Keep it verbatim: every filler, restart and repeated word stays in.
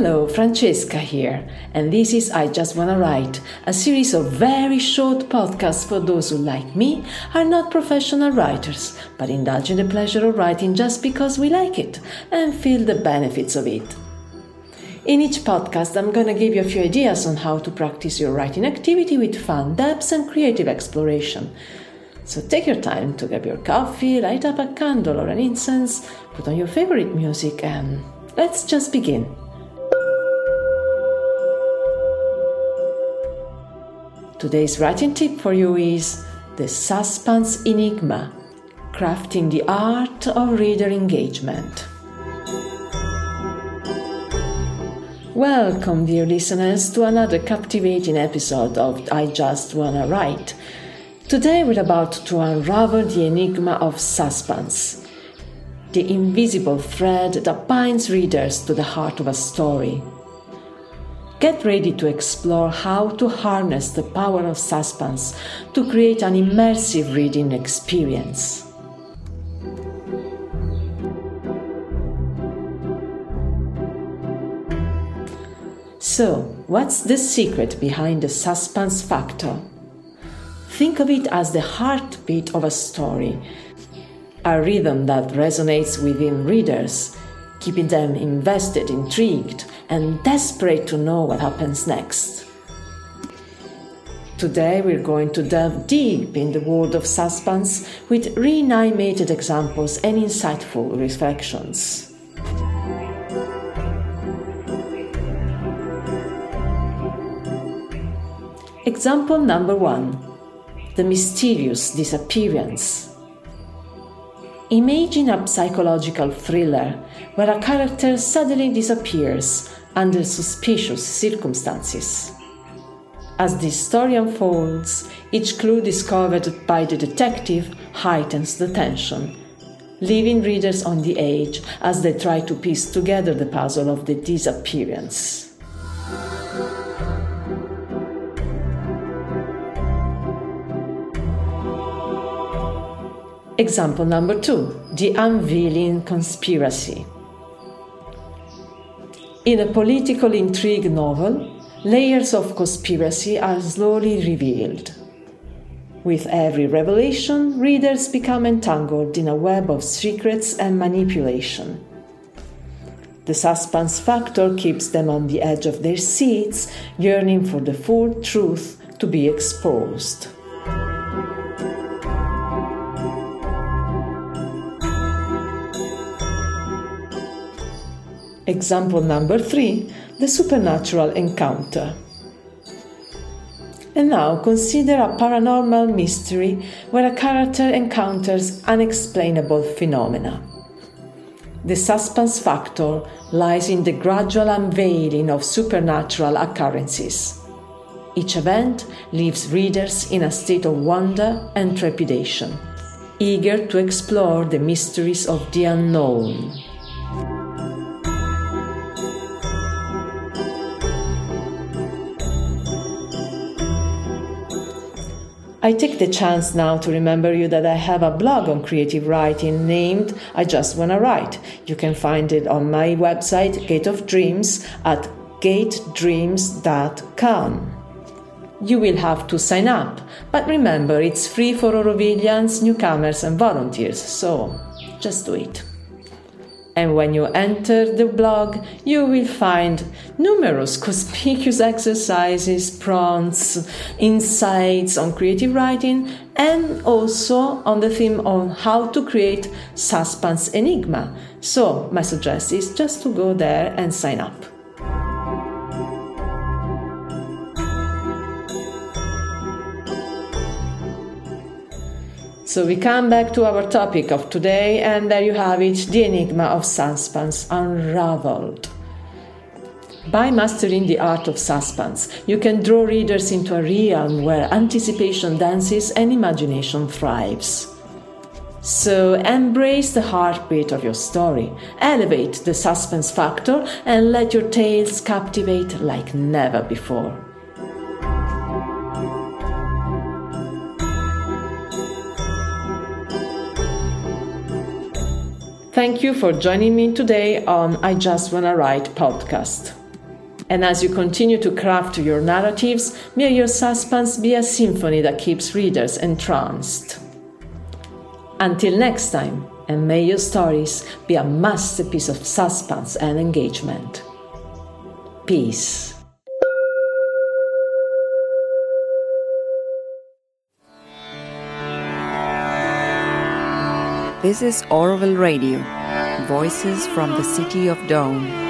Hello, Francesca here, and this is I Just Wanna Write, a series of very short podcasts for those who, like me, are not professional writers, but indulge in the pleasure of writing just because we like it and feel the benefits of it. In each podcast, I'm gonna give you a few ideas on how to practice your writing activity with fun, depth, and creative exploration. So take your time to grab your coffee, light up a candle or an incense, put on your favorite music, and let's just begin. Today's writing tip for you is the suspense enigma, crafting the art of reader engagement. Welcome, dear listeners, to another captivating episode of I Just Wanna Write. Today we're about to unravel the enigma of suspense, the invisible thread that binds readers to the heart of a story. Get ready to explore how to harness the power of suspense to create an immersive reading experience. So, what's the secret behind the suspense factor? Think of it as the heartbeat of a story, a rhythm that resonates within readers, keeping them invested, intrigued, and desperate to know what happens next. Today we're going to delve deep in the world of suspense with reanimated examples and insightful reflections. Example number one. The mysterious disappearance. Imagine a psychological thriller where a character suddenly disappears under suspicious circumstances. As the story unfolds, each clue discovered by the detective heightens the tension, leaving readers on the edge as they try to piece together the puzzle of the disappearance. Example number two, the unveiling conspiracy. In a political intrigue novel, layers of conspiracy are slowly revealed. With every revelation, readers become entangled in a web of secrets and manipulation. The suspense factor keeps them on the edge of their seats, yearning for the full truth to be exposed. Example number three, the supernatural encounter. And now consider a paranormal mystery where a character encounters unexplainable phenomena. The suspense factor lies in the gradual unveiling of supernatural occurrences. Each event leaves readers in a state of wonder and trepidation, eager to explore the mysteries of the unknown. I take the chance now to remember you that I have a blog on creative writing named I Just Wanna Write. You can find it on my website, Gate of Dreams, at gate dreams dot com. You will have to sign up, but remember it's free for Aurovilians, newcomers and volunteers, so just do it. And when you enter the blog, you will find numerous conspicuous exercises, prompts, insights on creative writing, and also on the theme on how to create suspense enigma. So my suggestion is just to go there and sign up. So we come back to our topic of today, and there you have it, the enigma of suspense unraveled. By mastering the art of suspense, you can draw readers into a realm where anticipation dances and imagination thrives. So embrace the heartbeat of your story, elevate the suspense factor, and let your tales captivate like never before. Thank you for joining me today on I Just Wanna Write podcast. And as you continue to craft your narratives, may your suspense be a symphony that keeps readers entranced. Until next time, and may your stories be a masterpiece of suspense and engagement. Peace. This is Orville Radio, Voices from the City of Dawn.